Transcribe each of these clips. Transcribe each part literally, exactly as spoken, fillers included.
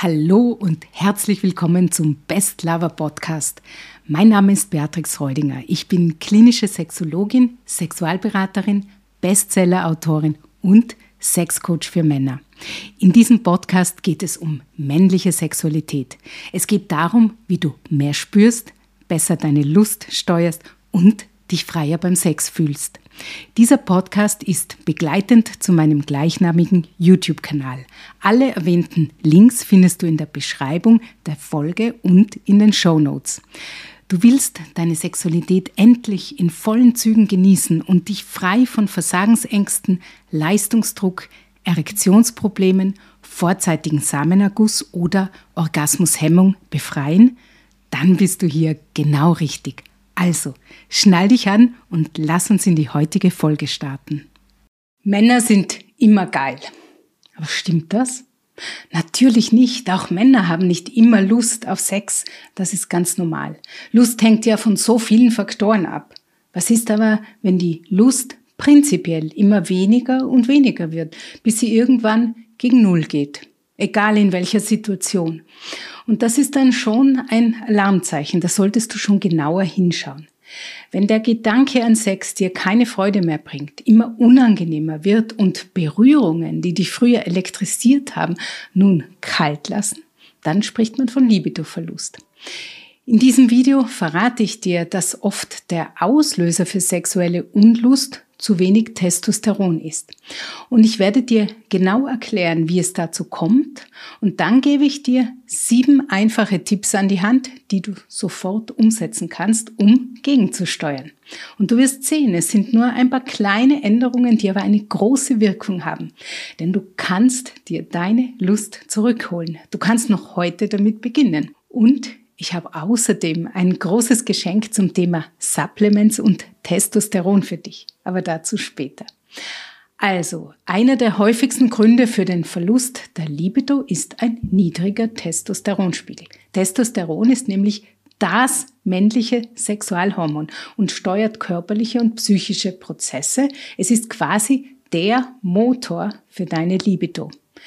Hallo und herzlich willkommen zum Best Lover Podcast. Mein Name ist Beatrix Reudinger. Ich bin klinische Sexologin, Sexualberaterin, Bestseller-Autorin und Sexcoach für Männer. In diesem Podcast geht es um männliche Sexualität. Es geht darum, wie du mehr spürst, besser deine Lust steuerst und dich freier beim Sex fühlst. Dieser Podcast ist begleitend zu meinem gleichnamigen YouTube-Kanal. Alle erwähnten Links findest du in der Beschreibung der Folge und in den Shownotes. Du willst deine Sexualität endlich in vollen Zügen genießen und dich frei von Versagensängsten, Leistungsdruck, Erektionsproblemen, vorzeitigen Samenerguss oder Orgasmushemmung befreien? Dann bist du hier genau richtig. Also, schnall dich an und lass uns in die heutige Folge starten. Männer sind immer geil. Aber stimmt das? Natürlich nicht. Auch Männer haben nicht immer Lust auf Sex. Das ist ganz normal. Lust hängt ja von so vielen Faktoren ab. Was ist aber, wenn die Lust prinzipiell immer weniger und weniger wird, bis sie irgendwann gegen Null geht? Egal in welcher Situation. Und das ist dann schon ein Alarmzeichen, da solltest du schon genauer hinschauen. Wenn der Gedanke an Sex dir keine Freude mehr bringt, immer unangenehmer wird und Berührungen, die dich früher elektrisiert haben, nun kalt lassen, dann spricht man von Libidoverlust. In diesem Video verrate ich dir, dass oft der Auslöser für sexuelle Unlust zu wenig Testosteron ist. Und ich werde dir genau erklären, wie es dazu kommt. Und dann gebe ich dir sieben einfache Tipps an die Hand, die du sofort umsetzen kannst, um gegenzusteuern. Und du wirst sehen, es sind nur ein paar kleine Änderungen, die aber eine große Wirkung haben. Denn du kannst dir deine Lust zurückholen. Du kannst noch heute damit beginnen. Und ich habe außerdem ein großes Geschenk zum Thema Supplements und Testosteron für dich, aber dazu später. Also, einer der häufigsten Gründe für den Verlust der Libido ist ein niedriger Testosteronspiegel. Testosteron ist nämlich das männliche Sexualhormon und steuert körperliche und psychische Prozesse. Es ist quasi der Motor für deine Libido.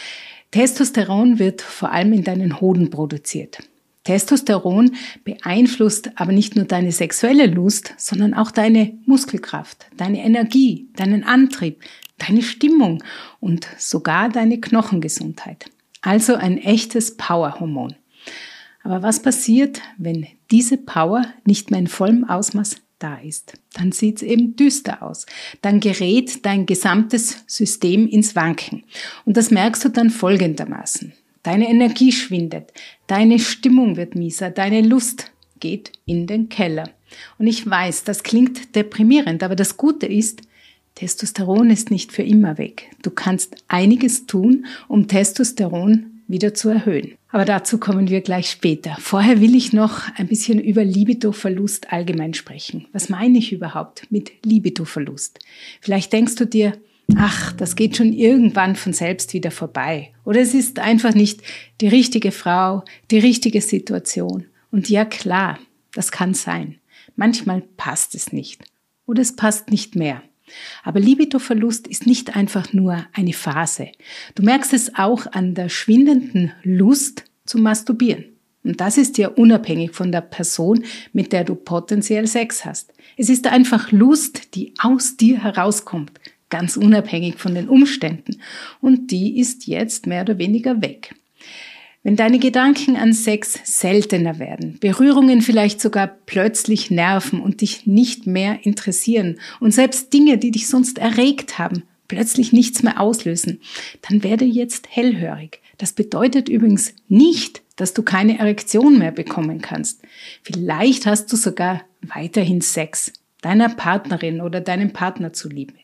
Testosteron wird vor allem in deinen Hoden produziert. Testosteron beeinflusst aber nicht nur deine sexuelle Lust, sondern auch deine Muskelkraft, deine Energie, deinen Antrieb, deine Stimmung und sogar deine Knochengesundheit. Also ein echtes Powerhormon. Aber was passiert, wenn diese Power nicht mehr in vollem Ausmaß da ist? Dann sieht es eben düster aus. Dann gerät dein gesamtes System ins Wanken. Und das merkst du dann folgendermaßen. Deine Energie schwindet, deine Stimmung wird mieser, deine Lust geht in den Keller. Und ich weiß, das klingt deprimierend, aber das Gute ist, Testosteron ist nicht für immer weg. Du kannst einiges tun, um Testosteron wieder zu erhöhen. Aber dazu kommen wir gleich später. Vorher will ich noch ein bisschen über Libidoverlust allgemein sprechen. Was meine ich überhaupt mit Libidoverlust? Vielleicht denkst du dir, ach, das geht schon irgendwann von selbst wieder vorbei. Oder es ist einfach nicht die richtige Frau, die richtige Situation. Und ja klar, das kann sein. Manchmal passt es nicht. Oder es passt nicht mehr. Aber Libidoverlust ist nicht einfach nur eine Phase. Du merkst es auch an der schwindenden Lust zu masturbieren. Und das ist ja unabhängig von der Person, mit der du potenziell Sex hast. Es ist einfach Lust, die aus dir herauskommt. Ganz unabhängig von den Umständen. Und die ist jetzt mehr oder weniger weg. Wenn deine Gedanken an Sex seltener werden, Berührungen vielleicht sogar plötzlich nerven und dich nicht mehr interessieren und selbst Dinge, die dich sonst erregt haben, plötzlich nichts mehr auslösen, dann werde jetzt hellhörig. Das bedeutet übrigens nicht, dass du keine Erektion mehr bekommen kannst. Vielleicht hast du sogar weiterhin Sex, deiner Partnerin oder deinem Partner zuliebe.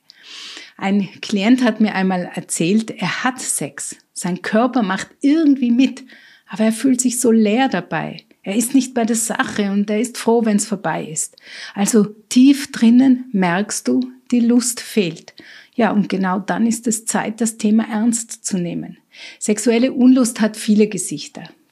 Ein Klient hat mir einmal erzählt, er hat Sex. Sein Körper macht irgendwie mit, aber er fühlt sich so leer dabei. Er ist nicht bei der Sache und er ist froh, wenn es vorbei ist. Also tief drinnen merkst du, die Lust fehlt. Ja, und genau dann ist es Zeit, das Thema ernst zu nehmen. Sexuelle Unlust hat viele Gesichter.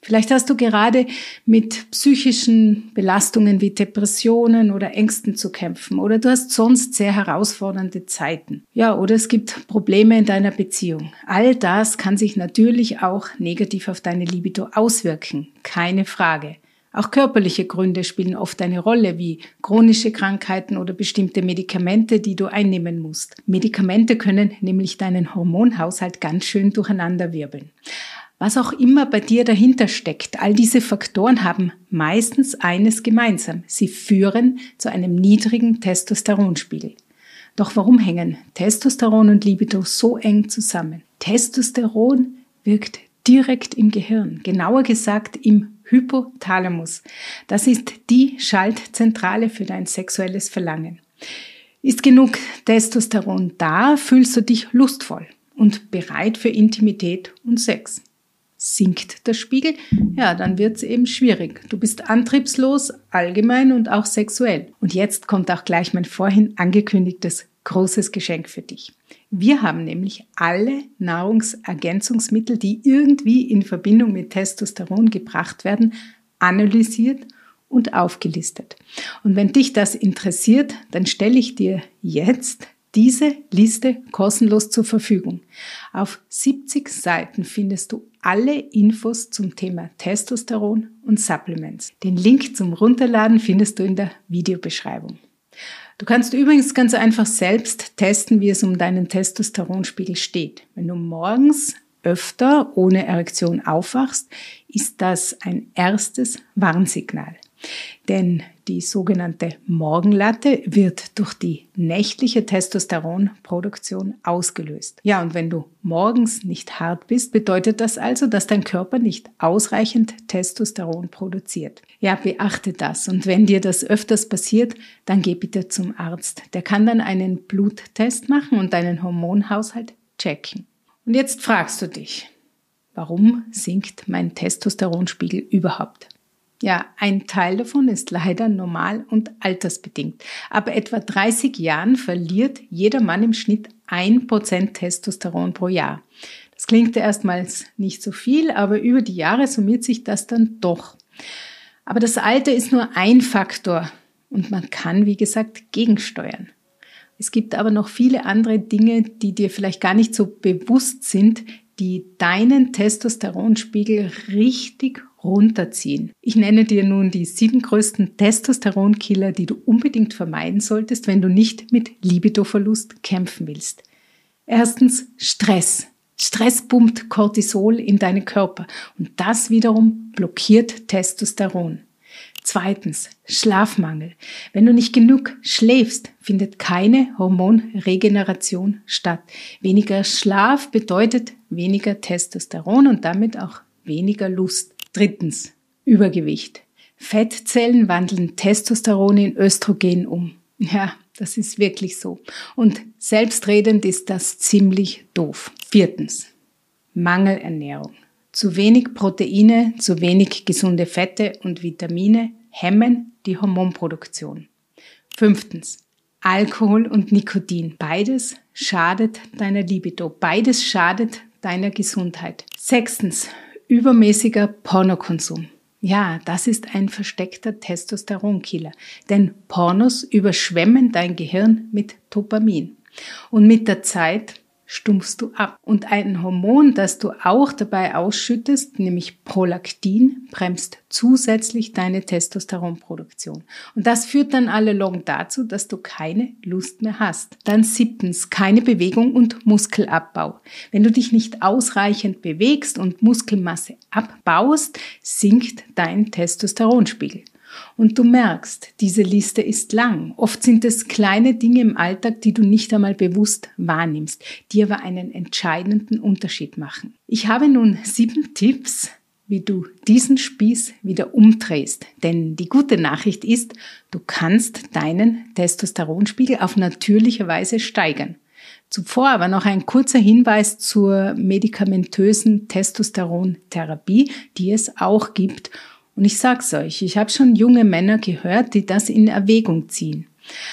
Vielleicht hast du gerade mit psychischen Belastungen wie Depressionen oder Ängsten zu kämpfen oder du hast sonst sehr herausfordernde Zeiten. Ja, oder es gibt Probleme in deiner Beziehung. All das kann sich natürlich auch negativ auf deine Libido auswirken, keine Frage. Auch körperliche Gründe spielen oft eine Rolle, wie chronische Krankheiten oder bestimmte Medikamente, die du einnehmen musst. Medikamente können nämlich deinen Hormonhaushalt ganz schön durcheinanderwirbeln. Was auch immer bei dir dahinter steckt, all diese Faktoren haben meistens eines gemeinsam. Sie führen zu einem niedrigen Testosteronspiegel. Doch warum hängen Testosteron und Libido so eng zusammen? Testosteron wirkt direkt im Gehirn, genauer gesagt im Hypothalamus. Das ist die Schaltzentrale für dein sexuelles Verlangen. Ist genug Testosteron da, fühlst du dich lustvoll und bereit für Intimität und Sex. Sinkt der Spiegel, ja, dann wird's eben schwierig. Du bist antriebslos, allgemein und auch sexuell. Und jetzt kommt auch gleich mein vorhin angekündigtes großes Geschenk für dich. Wir haben nämlich alle Nahrungsergänzungsmittel, die irgendwie in Verbindung mit Testosteron gebracht werden, analysiert und aufgelistet. Und wenn dich das interessiert, dann stelle ich dir jetzt diese Liste kostenlos zur Verfügung. Auf siebzig Seiten findest du alle Infos zum Thema Testosteron und Supplements. Den Link zum Runterladen findest du in der Videobeschreibung. Du kannst übrigens ganz einfach selbst testen, wie es um deinen Testosteronspiegel steht. Wenn du morgens öfter ohne Erektion aufwachst, ist das ein erstes Warnsignal. Denn die sogenannte Morgenlatte wird durch die nächtliche Testosteronproduktion ausgelöst. Ja, und wenn du morgens nicht hart bist, bedeutet das also, dass dein Körper nicht ausreichend Testosteron produziert. Ja, beachte das. Und wenn dir das öfters passiert, dann geh bitte zum Arzt. Der kann dann einen Bluttest machen und deinen Hormonhaushalt checken. Und jetzt fragst du dich, warum sinkt mein Testosteronspiegel überhaupt? Ja, ein Teil davon ist leider normal und altersbedingt. Aber etwa dreißig Jahren verliert jeder Mann im Schnitt ein Prozent Testosteron pro Jahr. Das klingt erstmals nicht so viel, aber über die Jahre summiert sich das dann doch. Aber das Alter ist nur ein Faktor und man kann, wie gesagt, gegensteuern. Es gibt aber noch viele andere Dinge, die dir vielleicht gar nicht so bewusst sind, die deinen Testosteronspiegel richtig runterziehen. Ich nenne dir nun die sieben größten Testosteronkiller, die du unbedingt vermeiden solltest, wenn du nicht mit Libidoverlust kämpfen willst. Erstens Stress. Stress pumpt Cortisol in deinen Körper und das wiederum blockiert Testosteron. Zweitens Schlafmangel. Wenn du nicht genug schläfst, findet keine Hormonregeneration statt. Weniger Schlaf bedeutet weniger Testosteron und damit auch weniger Lust. Drittens Übergewicht. Fettzellen wandeln Testosteron in Östrogen um. Ja, das ist wirklich so. Und selbstredend ist das ziemlich doof. Viertens Mangelernährung. Zu wenig Proteine, zu wenig gesunde Fette und Vitamine hemmen die Hormonproduktion. Fünftens Alkohol und Nikotin. Beides schadet deiner Libido. Beides schadet deiner Gesundheit. Sechstens übermäßiger Pornokonsum. Ja, das ist ein versteckter Testosteronkiller, denn Pornos überschwemmen dein Gehirn mit Dopamin. Und mit der Zeit stumpfst du ab. Und ein Hormon, das du auch dabei ausschüttest, nämlich Prolaktin, bremst zusätzlich deine Testosteronproduktion. Und das führt dann allalong dazu, dass du keine Lust mehr hast. Dann siebtens, keine Bewegung und Muskelabbau. Wenn du dich nicht ausreichend bewegst und Muskelmasse abbaust, sinkt dein Testosteronspiegel. Und du merkst, diese Liste ist lang. Oft sind es kleine Dinge im Alltag, die du nicht einmal bewusst wahrnimmst, die aber einen entscheidenden Unterschied machen. Ich habe nun sieben Tipps, wie du diesen Spieß wieder umdrehst. Denn die gute Nachricht ist, du kannst deinen Testosteronspiegel auf natürliche Weise steigern. Zuvor aber noch ein kurzer Hinweis zur medikamentösen Testosterontherapie, die es auch gibt. Und ich sag's euch, ich habe schon junge Männer gehört, die das in Erwägung ziehen.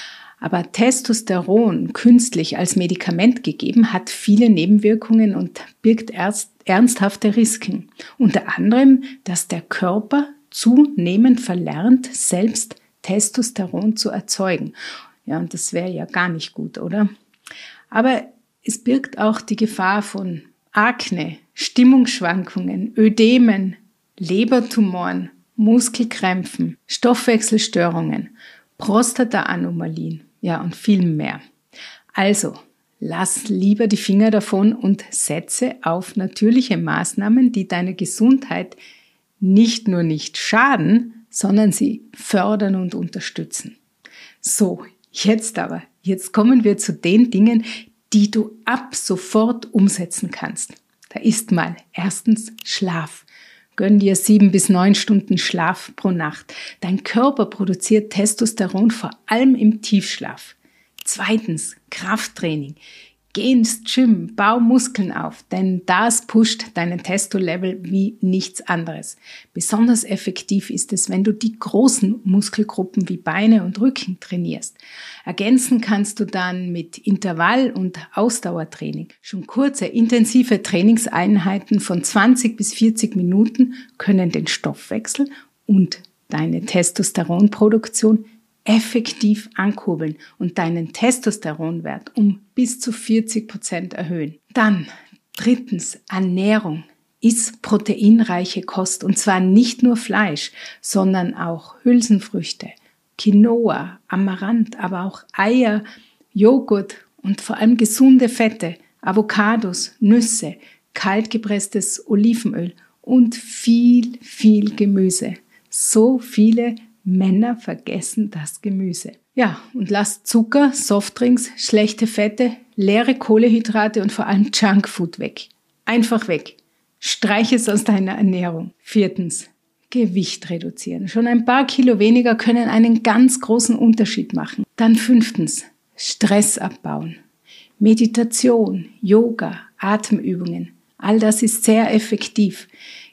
Aber Testosteron künstlich als Medikament gegeben hat viele Nebenwirkungen und birgt erst ernsthafte Risiken. Unter anderem, dass der Körper zunehmend verlernt, selbst Testosteron zu erzeugen. Ja, und das wäre ja gar nicht gut, oder? Aber es birgt auch die Gefahr von Akne, Stimmungsschwankungen, Ödemen, Lebertumoren, Muskelkrämpfen, Stoffwechselstörungen, Prostata-Anomalien, ja und viel mehr. Also, lass lieber die Finger davon und setze auf natürliche Maßnahmen, die deine Gesundheit nicht nur nicht schaden, sondern sie fördern und unterstützen. So, jetzt aber, jetzt kommen wir zu den Dingen, die du ab sofort umsetzen kannst. Da ist mal erstens Schlaf. Gönn dir sieben bis neun Stunden Schlaf pro Nacht. Dein Körper produziert Testosteron vor allem im Tiefschlaf. Zweitens, Krafttraining. Geh ins Gym, bau Muskeln auf, denn das pusht deinen Testo-Level wie nichts anderes. Besonders effektiv ist es, wenn du die großen Muskelgruppen wie Beine und Rücken trainierst. Ergänzen kannst du dann mit Intervall- und Ausdauertraining. Schon kurze, intensive Trainingseinheiten von zwanzig bis vierzig Minuten können den Stoffwechsel und deine Testosteronproduktion effektiv ankurbeln und deinen Testosteronwert um bis zu vierzig Prozent erhöhen. Dann drittens, Ernährung. Iss proteinreiche Kost und zwar nicht nur Fleisch, sondern auch Hülsenfrüchte, Quinoa, Amaranth, aber auch Eier, Joghurt und vor allem gesunde Fette, Avocados, Nüsse, kaltgepresstes Olivenöl und viel, viel Gemüse. So viele Männer vergessen das Gemüse. Ja, und lass Zucker, Softdrinks, schlechte Fette, leere Kohlenhydrate und vor allem Junkfood weg. Einfach weg. Streich es aus deiner Ernährung. Viertens, Gewicht reduzieren. Schon ein paar Kilo weniger können einen ganz großen Unterschied machen. Dann fünftens, Stress abbauen. Meditation, Yoga, Atemübungen. All das ist sehr effektiv.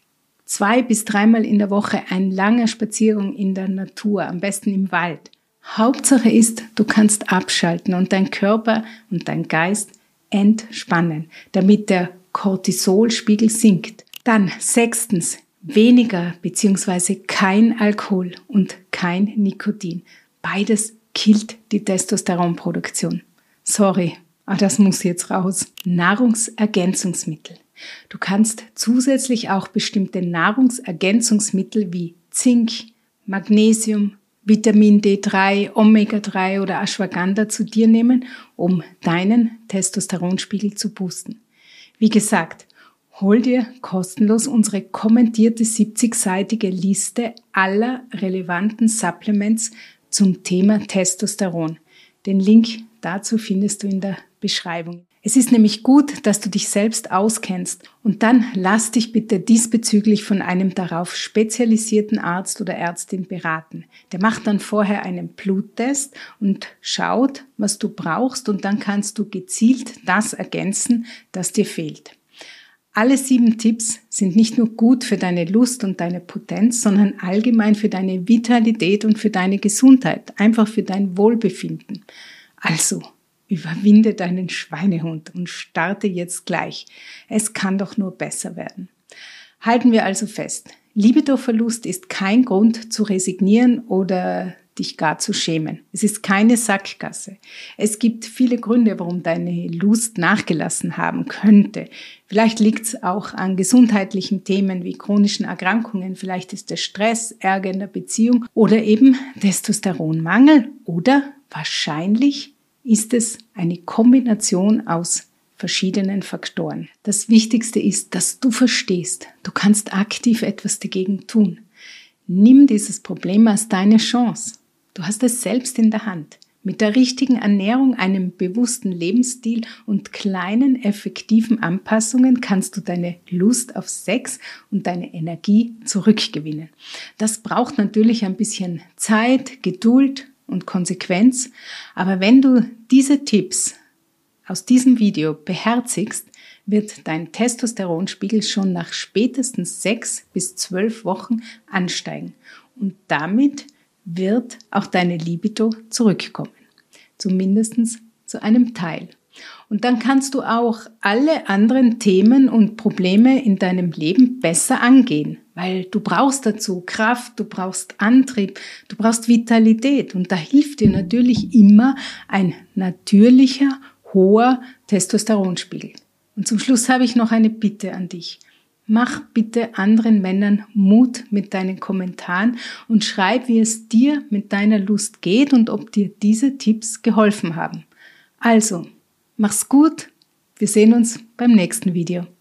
Zwei bis dreimal in der Woche ein langer Spaziergang in der Natur, am besten im Wald. Hauptsache ist, du kannst abschalten und dein Körper und dein Geist entspannen, damit der Cortisolspiegel sinkt. Dann sechstens, weniger bzw. kein Alkohol und kein Nikotin. Beides killt die Testosteronproduktion. Sorry, aber das muss jetzt raus. Nahrungsergänzungsmittel. Du kannst zusätzlich auch bestimmte Nahrungsergänzungsmittel wie Zink, Magnesium, Vitamin D drei, Omega drei oder Ashwagandha zu dir nehmen, um deinen Testosteronspiegel zu boosten. Wie gesagt, hol dir kostenlos unsere kommentierte siebzigseitige Liste aller relevanten Supplements zum Thema Testosteron. Den Link dazu findest du in der Beschreibung. Es ist nämlich gut, dass du dich selbst auskennst und dann lass dich bitte diesbezüglich von einem darauf spezialisierten Arzt oder Ärztin beraten. Der macht dann vorher einen Bluttest und schaut, was du brauchst und dann kannst du gezielt das ergänzen, das dir fehlt. Alle sieben Tipps sind nicht nur gut für deine Lust und deine Potenz, sondern allgemein für deine Vitalität und für deine Gesundheit, einfach für dein Wohlbefinden. Also, überwinde deinen Schweinehund und starte jetzt gleich. Es kann doch nur besser werden. Halten wir also fest. Libidoverlust ist kein Grund zu resignieren oder dich gar zu schämen. Es ist keine Sackgasse. Es gibt viele Gründe, warum deine Lust nachgelassen haben könnte. Vielleicht liegt es auch an gesundheitlichen Themen wie chronischen Erkrankungen. Vielleicht ist es Stress, Ärger in der Beziehung oder eben Testosteronmangel. Oder wahrscheinlich ist es eine Kombination aus verschiedenen Faktoren. Das Wichtigste ist, dass du verstehst, du kannst aktiv etwas dagegen tun. Nimm dieses Problem als deine Chance. Du hast es selbst in der Hand. Mit der richtigen Ernährung, einem bewussten Lebensstil und kleinen, effektiven Anpassungen kannst du deine Lust auf Sex und deine Energie zurückgewinnen. Das braucht natürlich ein bisschen Zeit, Geduld und Konsequenz, aber wenn du diese Tipps aus diesem Video beherzigst, wird dein Testosteronspiegel schon nach spätestens sechs bis zwölf Wochen ansteigen und damit wird auch deine Libido zurückkommen. zumindest zu einem Teil. Und dann kannst du auch alle anderen Themen und Probleme in deinem Leben besser angehen, weil du brauchst dazu Kraft, du brauchst Antrieb, du brauchst Vitalität und da hilft dir natürlich immer ein natürlicher, hoher Testosteronspiegel. Und zum Schluss habe ich noch eine Bitte an dich. Mach bitte anderen Männern Mut mit deinen Kommentaren und schreib, wie es dir mit deiner Lust geht und ob dir diese Tipps geholfen haben. Also, mach's gut, wir sehen uns beim nächsten Video.